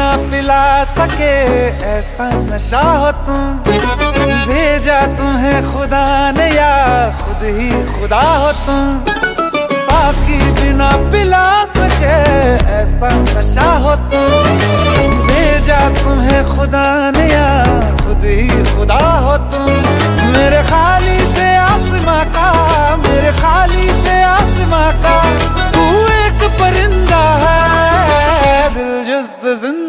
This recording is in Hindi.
बिना पिला सके ऐसा नशा हो तुम। भेजा तुम्हें खुदा ने या खुद ही खुदा हो तुम। साकी बिना पिला सके ऐसा नशा हो तुम। भेजा तुम्हें खुदा ने या खुद ही खुदा हो तुम। मेरे खाली से आसमां का, मेरे खाली से आसमां का तू एक परिंदा है, दिल जुज़्ज़